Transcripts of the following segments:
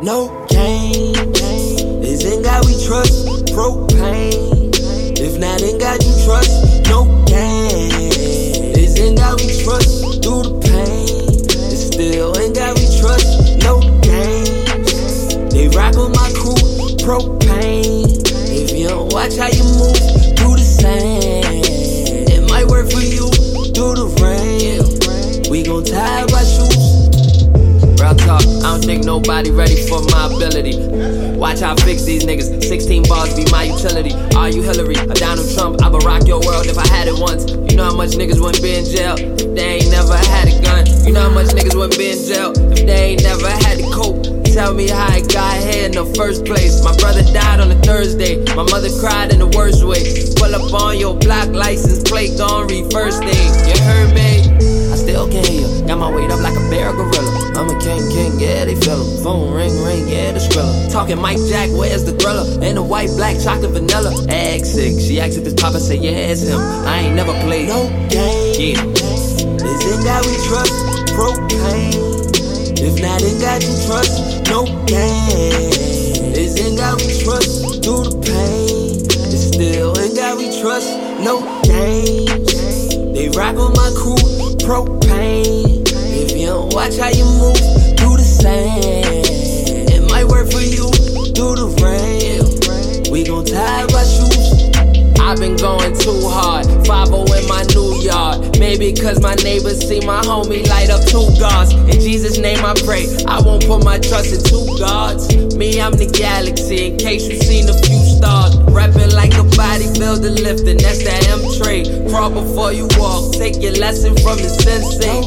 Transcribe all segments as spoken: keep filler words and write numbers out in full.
no gain. It's in God we trust, propane. If not in God you trust, no gain. It's in God we trust, through the pain. It's still in God we trust, no gain. They rock with my crew, propane. If you don't watch how you move, do the same. It might work for you, through the rain. We gon' tie up our shoes. Real talk, I don't think nobody ready for my ability. Watch how I fix these niggas, sixteen bars be my utility. Are you Hillary or Donald Trump? I would rock your world if I had it once. You know how much niggas wouldn't be in jail if they ain't never had a gun. You know how much niggas wouldn't be in jail if they ain't never had to cope. Tell me how I got here in the first place. My brother died on a Thursday, my mother cried in the worst way. Pull up on your block, license plate, gon' reverse things. You heard me? I still can't hear. Got my weight up like a bear gorilla. I'm a king, king, yeah, they feel him. Phone ring, ring, yeah, the skrilla. Talking Mike Jack, where's the thriller? And the white, black, chocolate, vanilla. Egg sick, she asked if this papa said, yeah, it's him. I ain't never played. No game. Yeah. It's in God we trust, propane. If not in God you trust, no gain. It's in God we trust, through the pain. It's still in God we trust, no gain. They rock with my crew, propane. If you don't watch how you move, do the same. It might work for you, through the rain. We gon' tie up our shoes. I've been going too hard, five oh in my new yard. Maybe cause my neighbors see my homie light up two gods. In Jesus' name I pray, I won't put my trust in two gods. Me, I'm the galaxy, in case you seen a few stars. Rapping like a bodybuilder lifting, that's that M-tray. Crawl before you walk, take your lesson from the sensei.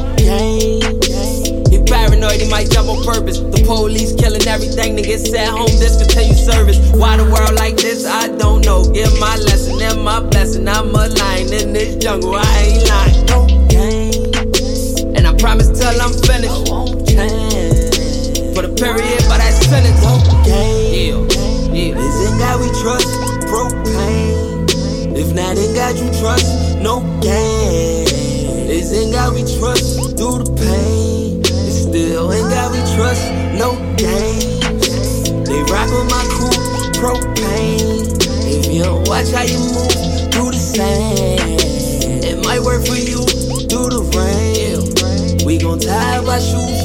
He paranoid, he might jump on purpose. The police killing everything, niggas sat home, discontinue service. Why the world like this, I don't know. Give my lesson and my blessing, I'm a lion in this jungle, I ain't lying. No game. And I promise till I'm finished, I won't change. Put a period by that sentence. No game. Yeah, yeah. It's in God we trust, propane. If not in God you trust, no game. It's in God we trust, through the pain. It's still in God we trust, no game. They rock with my crew, propane. If you don't watch how you move, do the same. It might work for you, through the rain. We gon' tie up our shoes.